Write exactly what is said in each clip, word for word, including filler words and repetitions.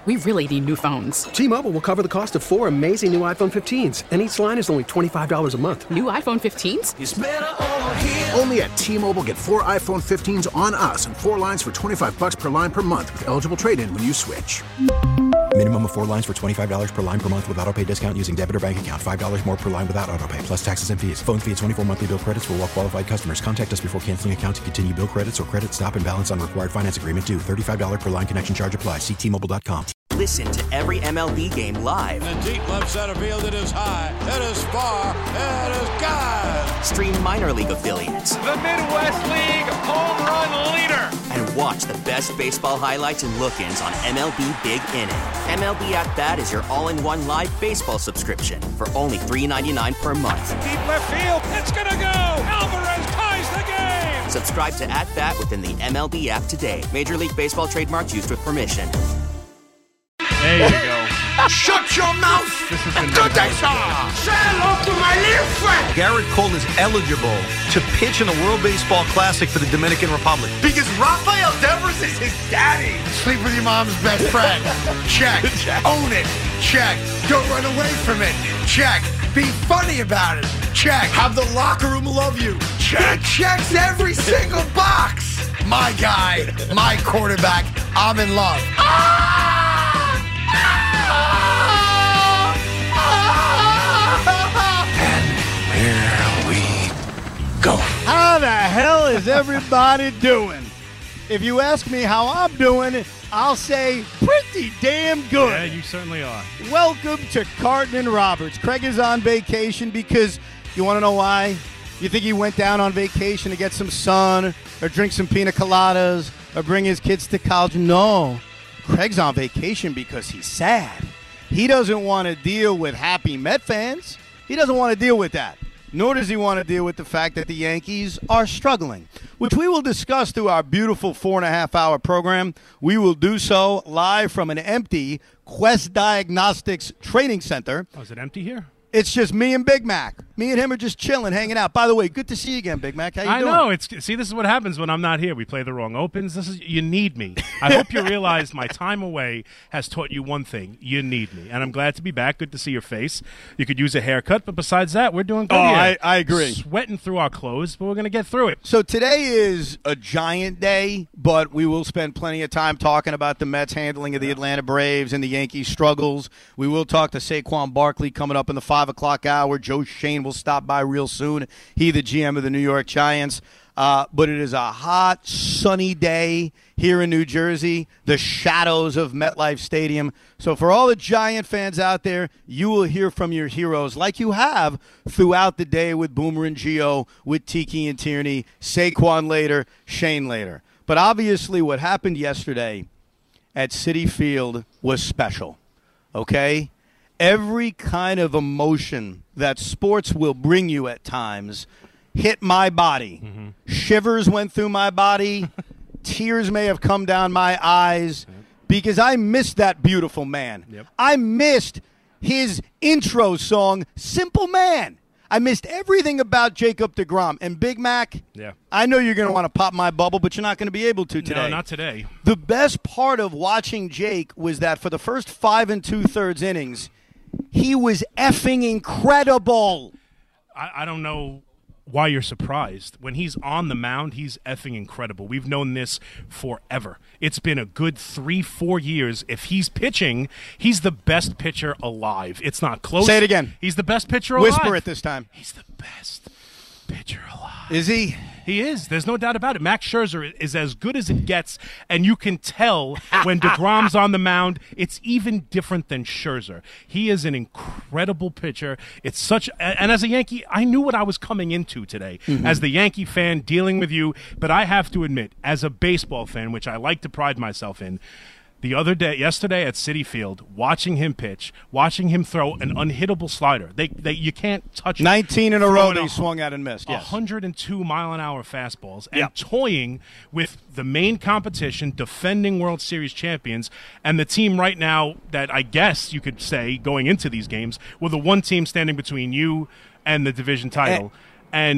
We really need new phones. T-Mobile will cover the cost of four amazing new iPhone fifteens, and each line is only twenty-five dollars a month. New iPhone fifteens? It's better over here. Only at T-Mobile, get four iPhone fifteens on us and four lines for twenty-five dollars per line per month with eligible trade-in when you switch. Minimum of four lines for twenty-five dollars per line per month with autopay discount using debit or bank account. five dollars more per line without autopay, plus taxes and fees. Phone fee at twenty-four monthly bill credits for well-qualified customers. Contact us before canceling account to continue bill credits or credit stop and balance on required finance agreement due. thirty-five dollars per line connection charge applies. See T Mobile dot com. Listen to every M L B game live. In the deep left center field, it is high, it is far, it is gone. Stream minor league affiliates. The Midwest League home run leader. And watch the best baseball highlights and look-ins on M L B Big Inning. M L B At Bat is your all-in-one live baseball subscription for only three dollars and ninety-nine cents per month. Deep left field, it's gonna go. Alvarez ties the game. Subscribe to At Bat within the M L B app today. Major League Baseball trademarks used with permission. There you go. Shut your mouth! This has been Good day, sir! Say hello to my little friend! Garrett Cole is eligible to pitch in the World Baseball Classic for the Dominican Republic. Because Rafael Devers is his daddy! Sleep with your mom's best friend. Check. Own it. Check. Don't run away from it. Check. Be funny about it. Check. Have the locker room love you. Check. Checks every single box. My guy. My quarterback. I'm in love. Ah! And here we go. How the hell is everybody doing? If you ask me how I'm doing, I'll say pretty damn good. Yeah, you certainly are. Welcome to Carton and Roberts. Craig is on vacation because, you want to know why? You think he went down on vacation to get some sun or drink some pina coladas or bring his kids to college? No. Craig's on vacation because he's sad. He doesn't want to deal with happy Met fans. He doesn't want to deal with that. Nor does he want to deal with the fact that the Yankees are struggling, which we will discuss through our beautiful four and a half hour program. We will do so live from an empty Quest Diagnostics Training Center. Oh, is it empty here? It's just me and Big Mac. Me and him are just chilling, hanging out. By the way, good to see you again, Big Mac. How you I doing? I know. It's see, this is what happens when I'm not here. We play the wrong opens. This is you need me. I hope you realize my time away has taught you one thing: you need me. And I'm glad to be back. Good to see your face. You could use a haircut, but besides that, we're doing good oh, here. I, I agree. Sweating through our clothes, but we're going to get through it. So today is a giant day, but we will spend plenty of time talking about the Mets' handling of the Atlanta Braves and the Yankees' struggles. We will talk to Saquon Barkley coming up in the five o'clock hour. Joe Shane will stop by real soon. He, the G M of the New York Giants. Uh, but it is a hot, sunny day here in New Jersey, the shadows of MetLife Stadium. So for all the Giant fans out there, you will hear from your heroes like you have throughout the day with Boomer and Gio, with Tiki and Tierney, Saquon later, Shane later. But obviously what happened yesterday at Citi Field was special, okay? Every kind of emotion that sports will bring you at times hit my body. Mm-hmm. Shivers went through my body. Tears may have come down my eyes yep. because I missed that beautiful man. Yep. I missed his intro song, Simple Man. I missed everything about Jacob deGrom. And Big Mac, yeah. I know you're going to want to pop my bubble, but you're not going to be able to today. No, not today. The best part of watching Jake was that for the first five and two-thirds innings, he was effing incredible. I, I don't know why you're surprised. When he's on the mound, he's effing incredible. We've known this forever. It's been a good three, four years. If he's pitching, he's the best pitcher alive. It's not close. Say it again. He's the best pitcher alive. Whisper it this time. He's the best pitcher alive. Is he? He is. There's no doubt about it. Max Scherzer is as good as it gets, and you can tell when DeGrom's on the mound, it's even different than Scherzer. He is an incredible pitcher. It's such – and as a Yankee, I knew what I was coming into today. Mm-hmm. As the Yankee fan dealing with you, but I have to admit, as a baseball fan, which I like to pride myself in, the other day, yesterday at Citi Field, watching him pitch, watching him throw an unhittable slider. They, they, you can't touch it. nineteen in a row they swung at and missed, yes. one hundred two mile an hour fastballs and yep. toying with the main competition, defending World Series champions, and the team right now that I guess you could say going into these games were the one team standing between you and the division title. And, and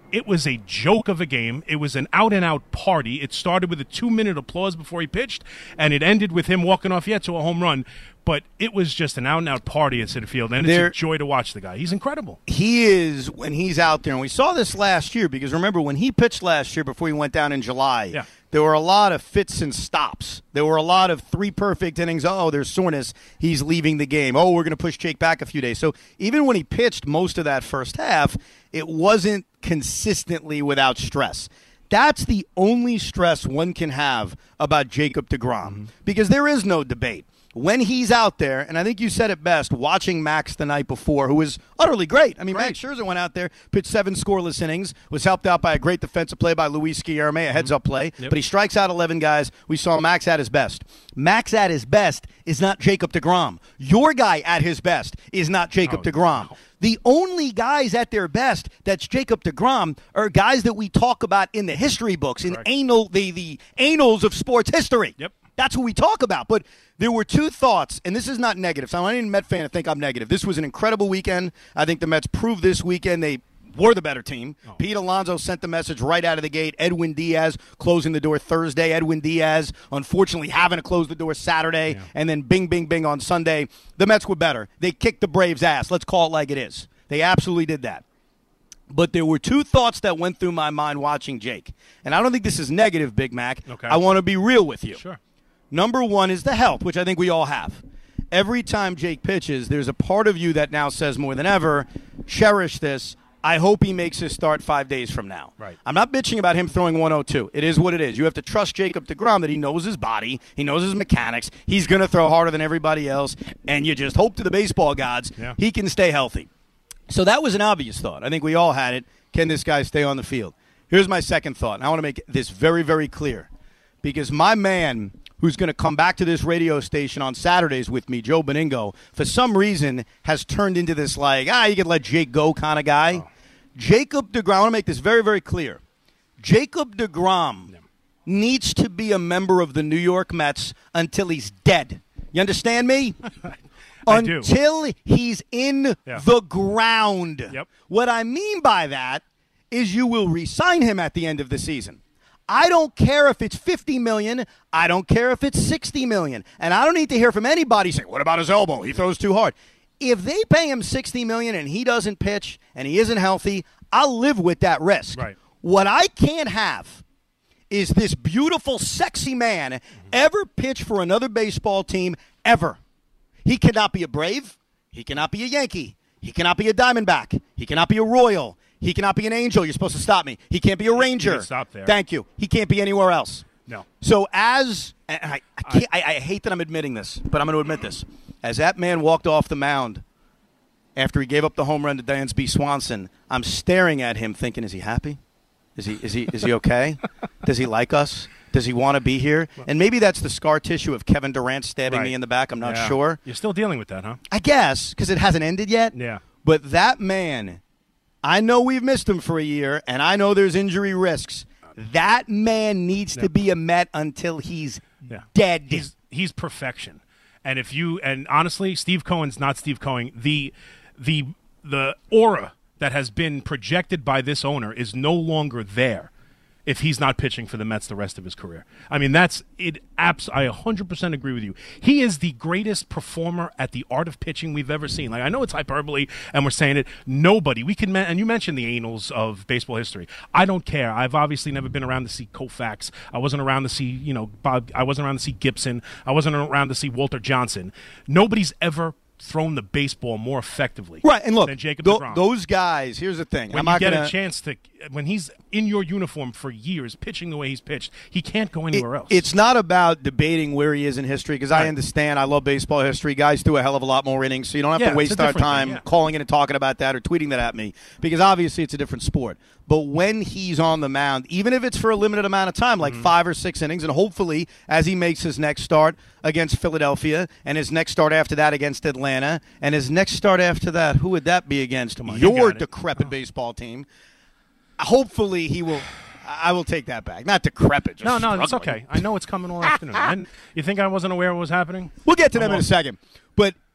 It was a joke of a game. It was an out-and-out party. It started with a two-minute applause before he pitched, and it ended with him walking off yet to a home run. But it was just an out-and-out party at Citi Field, and it's There- a joy to watch the guy. He's incredible. He is when he's out there, and we saw this last year because remember when he pitched last year before he went down in July, Yeah. there were a lot of fits and stops. There were a lot of three perfect innings. Oh, there's soreness. He's leaving the game. Oh, we're going to push Jake back a few days. So even when he pitched most of that first half, it wasn't consistently without stress. That's the only stress one can have about Jacob deGrom Mm-hmm. because there is no debate. When he's out there, and I think you said it best, watching Max the night before, who was utterly great. I mean, Max Scherzer went out there, pitched seven scoreless innings, was helped out by a great defensive play by Luis Guillerme, a heads-up play, Yep. but he strikes out eleven guys. We saw Max at his best. Max at his best is not Jacob deGrom. Your guy at his best is not Jacob Oh, deGrom. no. The only guys at their best that's Jacob deGrom are guys that we talk about in the history books, in Correct. anal the, the annals of sports history. Yep. That's what we talk about. But there were two thoughts, and this is not negative. So I don't need a Met fan to think I'm negative. This was an incredible weekend. I think the Mets proved this weekend they were the better team. Oh. Pete Alonso sent the message right out of the gate. Edwin Diaz closing the door Thursday. Edwin Diaz, unfortunately, having to close the door Saturday. Yeah. And then bing, bing, bing on Sunday. The Mets were better. They kicked the Braves' ass. Let's call it like it is. They absolutely did that. But there were two thoughts that went through my mind watching Jake. And I don't think this is negative, Big Mac. Okay. I want to be real with you. Sure. Number one is the health, which I think we all have. Every time Jake pitches, there's a part of you that now says more than ever, cherish this. I hope he makes his start five days from now. Right. I'm not bitching about him throwing one oh two. It is what it is. You have to trust Jacob deGrom that he knows his body, he knows his mechanics, he's going to throw harder than everybody else, and you just hope to the baseball gods Yeah. he can stay healthy. So that was an obvious thought. I think we all had it. Can this guy stay on the field? Here's my second thought, and I want to make this very, very clear. Because my man, who's going to come back to this radio station on Saturdays with me, Joe Beningo, for some reason has turned into this like, ah, you can let Jake go kind of guy. Oh. Jacob deGrom, I want to make this very, very clear. Jacob deGrom Yeah. needs to be a member of the New York Mets until he's dead. You understand me? I do. Until he's in Yeah. the ground. Yep. What I mean by that is you will re-sign him at the end of the season. I don't care if it's fifty million dollars. I don't care if it's sixty million dollars. And I don't need to hear from anybody saying, what about his elbow? He throws too hard. If they pay him sixty million dollars and he doesn't pitch and he isn't healthy, I'll live with that risk. Right. What I can't have is this beautiful, sexy man ever pitch for another baseball team ever. He cannot be a Brave. He cannot be a Yankee. He cannot be a Diamondback. He cannot be a Royal. He cannot be an Angel. You're supposed to stop me. He can't be a Ranger. can stop there. Thank you. He can't be anywhere else. No. So as and I, I, can't, I, I hate that I'm admitting this, but I'm going to admit this. As that man walked off the mound after he gave up the home run to Dansby Swanson, I'm staring at him thinking, is he happy? Is he is he is he okay? Does he like us? Does he want to be here? And maybe that's the scar tissue of Kevin Durant stabbing Right. me in the back. I'm not Yeah. sure. You're still dealing with that, huh? I guess because it hasn't ended yet. Yeah. But that man, I know we've missed him for a year, and I know there's injury risks. That man needs Yeah. to be a Met until he's Yeah. dead. He's he's perfection. And if you and honestly, Steve Cohen's not Steve Cohen. The the the aura that has been projected by this owner is no longer there if he's not pitching for the Mets the rest of his career. I mean, that's it. Abs- I one hundred percent agree with you. He is the greatest performer at the art of pitching we've ever seen. Like, I know it's hyperbole, and we're saying it. Nobody, we can, and you mentioned the annals of baseball history. I don't care. I've obviously never been around to see Koufax. I wasn't around to see, you know, Bob. I wasn't around to see Gibson. I wasn't around to see Walter Johnson. Nobody's ever thrown the baseball more effectively, right. And look, than Jacob th- deGrom. those guys. Here's the thing. When I'm you not get gonna, a chance to, when he's in your uniform for years, pitching the way he's pitched, he can't go anywhere it, else. It's not about debating where he is in history because I Right. understand. I love baseball history. Guys do a hell of a lot more innings, so you don't have Yeah, to it's waste a our different time thing, yeah. calling in and talking about that or tweeting that at me because obviously it's a different sport. But when he's on the mound, even if it's for a limited amount of time, like Mm-hmm. five or six innings, and hopefully as he makes his next start against Philadelphia and his next start after that against Atlanta and his next start after that, who would that be against? Come on, you Your got it. decrepit baseball team. Hopefully he will. I will take that back. Not decrepit. Just no, no, it's struggling. okay. I know it's coming all afternoon. And you think I wasn't aware what was happening? We'll get to them I'm in a off. second. But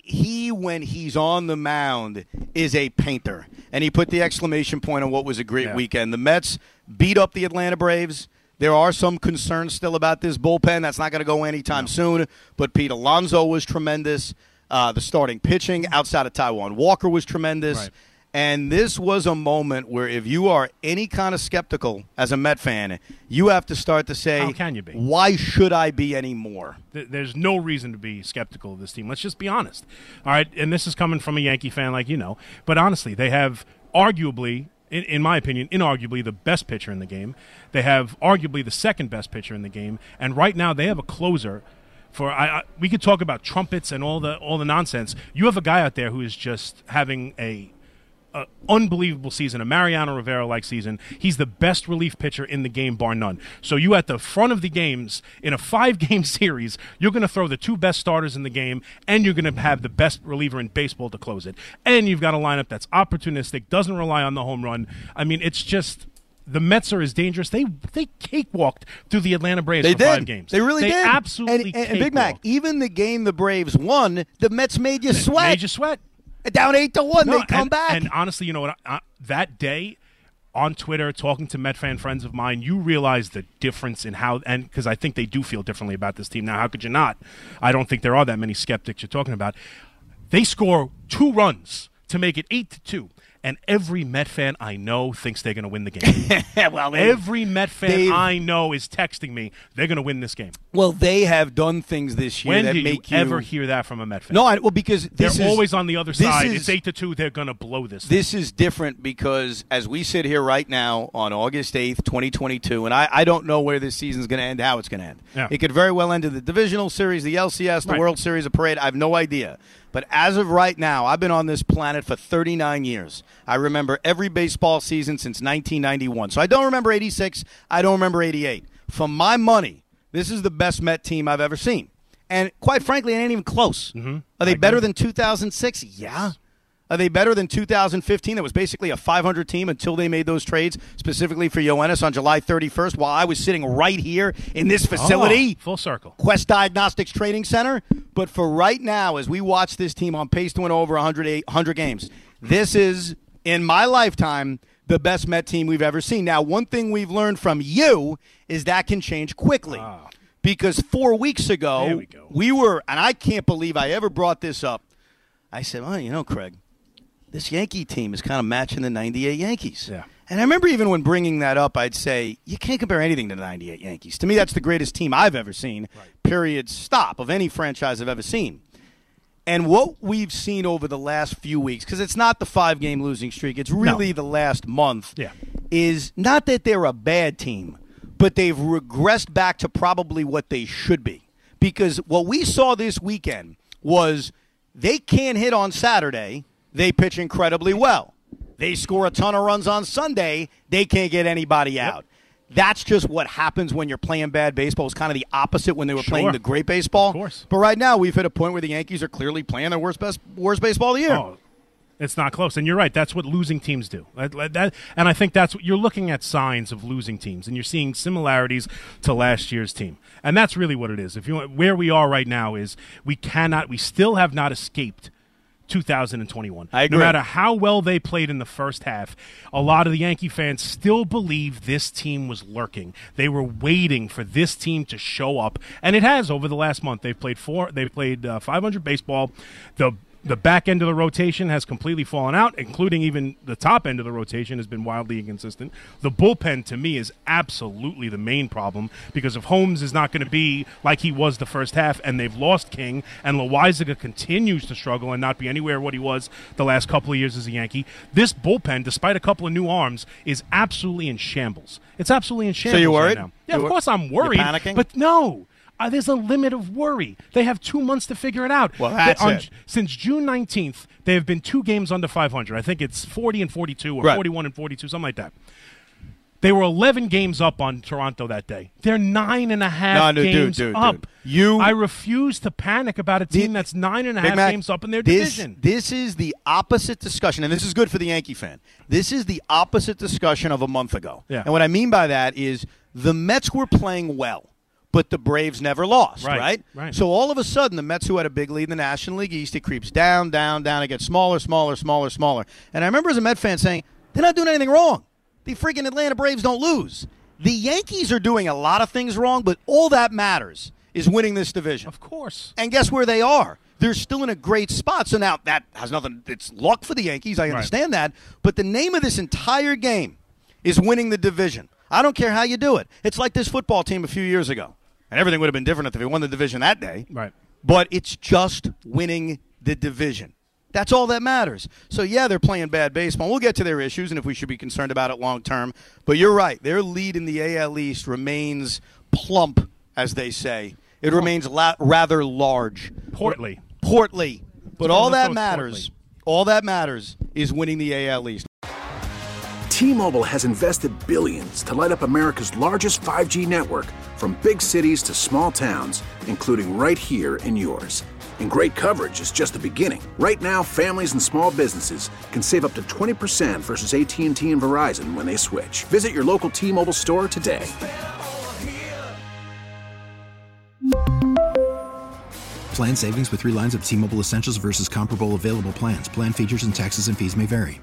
he, when he's on the mound, is a painter. And he put the exclamation point on what was a great yeah. weekend. The Mets beat up the Atlanta Braves. There are some concerns still about this bullpen. That's not going to go anytime no. soon. But Pete Alonso was tremendous. Uh, the starting pitching outside of Taijuan Walker was tremendous. Right. And this was a moment where if you are any kind of skeptical as a Met fan, you have to start to say, how can you be? Why should I be anymore? There's no reason to be skeptical of this team. Let's just be honest. All right, and this is coming from a Yankee fan like you know. But honestly, they have arguably, in, in my opinion, inarguably the best pitcher in the game. They have arguably the second best pitcher in the game. And right now they have a closer. For I, I we could talk about trumpets and all the all the nonsense. You have a guy out there who is just having a Uh, unbelievable season, a Mariano Rivera-like season. He's the best relief pitcher in the game, bar none. So you at the front of the games, in a five-game series, you're going to throw the two best starters in the game, and you're going to have the best reliever in baseball to close it. And you've got a lineup that's opportunistic, doesn't rely on the home run. I mean, it's just the Mets are as dangerous. They they cakewalked through the Atlanta Braves they for did. five games. They really they did. absolutely and, and, and Big Mac, even the game the Braves won, the Mets made you sweat. Made you sweat. Down eight to one, no, they come and, back. And honestly, you know what? Uh, that day, on Twitter, talking to Met fan friends of mine, you realize the difference in how, and because I think they do feel differently about this team now. How could you not? I don't think there are that many skeptics you're talking about. They score two runs to make it eight to two. And every Met fan I know thinks they're going to win the game. well, every Met fan I know is texting me they're going to win this game. Well, they have done things this year when that do make you you ever hear that from a Met fan? No, I, well, because this they're is, always on the other side. Is, it's eight to two. They're going to blow this. This thing. is different because as we sit here right now on August eighth, twenty twenty-two, and I, I don't know where this season's going to end, how it's going to end. Yeah. It could very well end in the divisional series, the L C S, the right. World Series, a parade. I have no idea. But as of right now, I've been on this planet for thirty-nine years. I remember every baseball season since nineteen ninety-one. So I don't remember eighty-six. I don't remember eighty-eight. For my money, this is the best Met team I've ever seen. And quite frankly, it ain't even close. Mm-hmm. Are they better than two thousand six? Yeah. Are they better than two thousand fifteen? That was basically a five hundred team until they made those trades specifically for Yoenis on July thirty-first while I was sitting right here in this facility. Oh, full circle. Quest Diagnostics Trading Center. But for right now, as we watch this team on pace to win over one hundred games, this is, in my lifetime, the best Met team we've ever seen. Now, one thing we've learned from you is that can change quickly. Oh. Because four weeks ago, There we go. we were, and I can't believe I ever brought this up. I said, well, you know, Craig, this Yankee team is kind of matching the ninety-eight Yankees. Yeah. And I remember even when bringing that up, I'd say, you can't compare anything to the ninety-eight Yankees. To me, that's the greatest team I've ever seen, right. period, stop, of any franchise I've ever seen. And what we've seen over the last few weeks, because it's not the five-game losing streak, it's really no. the last month, yeah. is not that they're a bad team, but they've regressed back to probably what they should be. Because what we saw this weekend was they can't hit on Saturday, they pitch incredibly well. They score a ton of runs on Sunday, they can't get anybody yep. out. That's just what happens when you're playing bad baseball. It's kind of the opposite when they were sure. playing the great baseball. Of course. But right now, we've hit a point where the Yankees are clearly playing their worst best worst baseball of the year. Oh, it's not close. And you're right. That's what losing teams do. That, that, and I think that's what you're looking at, signs of losing teams, and you're seeing similarities to last year's team. And that's really what it is. If you where we are right now is we cannot, we still have not escaped two thousand twenty-one. I agree. No matter how well they played in the first half, a lot of the Yankee fans still believe this team was lurking. They were waiting for this team to show up, and it has over the last month. They've played four. They've played uh, five hundred baseball. The The back end of the rotation has completely fallen out, including even the top end of the rotation has been wildly inconsistent. The bullpen, to me, is absolutely the main problem because if Holmes is not going to be like he was the first half and they've lost King and Loaizaga continues to struggle and not be anywhere what he was the last couple of years as a Yankee, this bullpen, despite a couple of new arms, is absolutely in shambles. It's absolutely in shambles so you're worried? right now. Yeah, you're of course I'm worried. You're panicking? But no. Uh, there's a limit of worry. They have two months to figure it out. Well, that's on, it. Since June nineteenth, they have been two games under five hundred. I think it's forty and forty-two or right. forty-one and forty-two, something like that. They were eleven games up on Toronto that day. They're nine and a half no, no, games dude, dude, up. Dude. You, I refuse to panic about a team the, that's nine and a Big half Mac, games up in their this, division. This is the opposite discussion, and this is good for the Yankee fan. This is the opposite discussion of a month ago. Yeah. And what I mean by that is the Mets were playing well. but the Braves never lost, Right, right? right. So all of a sudden, the Mets, who had a big lead in the National League East, it creeps down, down, down. It gets smaller, smaller, smaller, smaller. And I remember as a Met fan saying, they're not doing anything wrong. The freaking Atlanta Braves don't lose. The Yankees are doing a lot of things wrong, but all that matters is winning this division. Of course. And guess where they are? They're still in a great spot. So now that has nothing. It's luck for the Yankees. I understand that. But the name of this entire game is winning the division. I don't care how you do it. It's like this football team a few years ago. And everything would have been different if they won the division that day. Right. But it's just winning the division. That's all that matters. So, yeah, they're playing bad baseball. We'll get to their issues and if we should be concerned about it long term. But you're right. Their lead in the A L East remains plump, as they say. It remains la- rather large. Portly. Portly. But all that Minnesota's matters, portly. all that matters is winning the A L East. T-Mobile has invested billions to light up America's largest five G network, from big cities to small towns, including right here in yours. And great coverage is just the beginning. Right now, families and small businesses can save up to twenty percent versus A T and T and Verizon when they switch. Visit your local T-Mobile store today. Plan savings with three lines of T-Mobile Essentials versus comparable available plans. Plan features and taxes and fees may vary.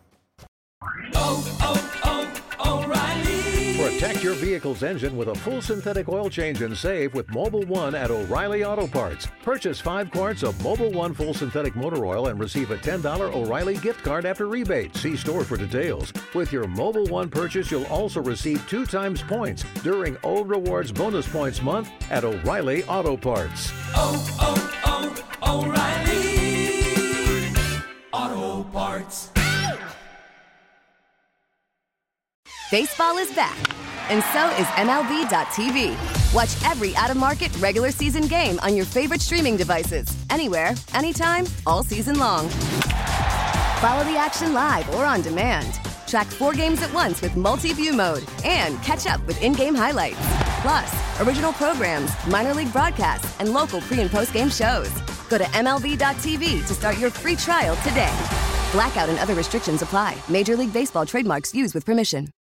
Protect your vehicle's engine with a full synthetic oil change and save with Mobil one at O'Reilly Auto Parts. Purchase five quarts of Mobil one full synthetic motor oil and receive a ten dollars O'Reilly gift card after rebate. See store for details. With your Mobil one purchase, you'll also receive two times points during O Rewards Bonus Points Month at O'Reilly Auto Parts. Oh, oh, oh, O'Reilly Auto Parts. Baseball is back, and so is M L B dot T V. Watch every out-of-market, regular season game on your favorite streaming devices, anywhere, anytime, all season long. Follow the action live or on demand. Track four games at once with multi-view mode and catch up with in-game highlights. Plus, original programs, minor league broadcasts, and local pre- and post-game shows. Go to M L B dot T V to start your free trial today. Blackout and other restrictions apply. Major League Baseball trademarks used with permission.